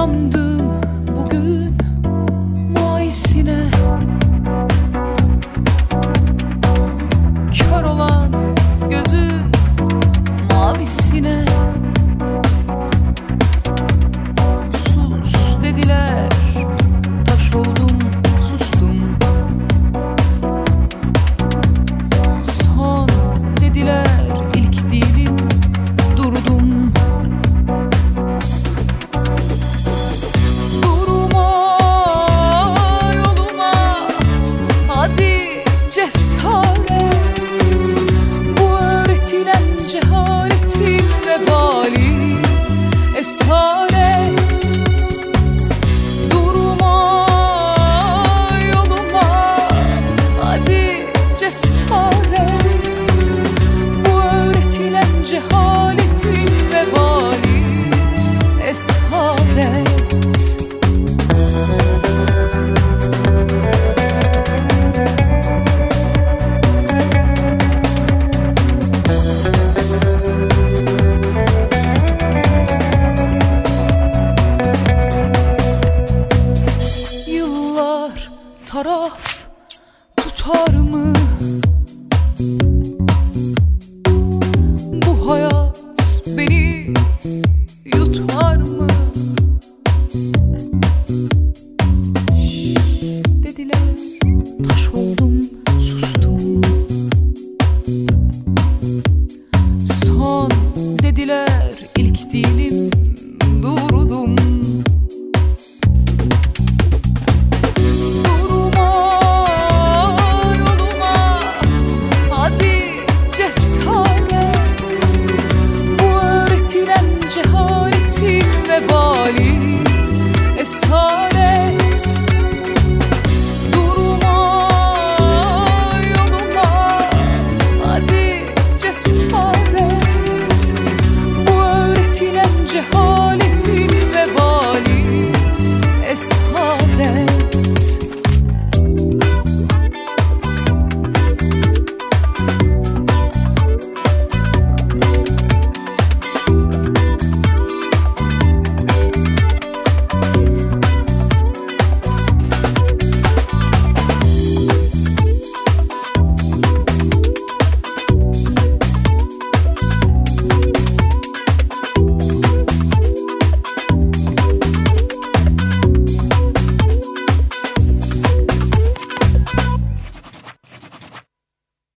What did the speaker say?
Uyandım bugün muaysine, kör olan gözün mavisine. Sus dediler, taş oldum, sustum. Son dediler, ilk değilim, durdum. Durma yoluma, hadi cesaret. Bu öğretilen cehaletin vebali esaret. Durma yoluma, hadi cesaret. Bu öğretilen cehaletin vebali esaret. Yıllar taraf tutar mı? Bu hayat beni yutar mı? Şşş dediler, taş oldum, sustum. Son dediler, ilk değilim, durdum. Durma yoluma, hadi cesaret. Bu öğretilen cehaletin vebali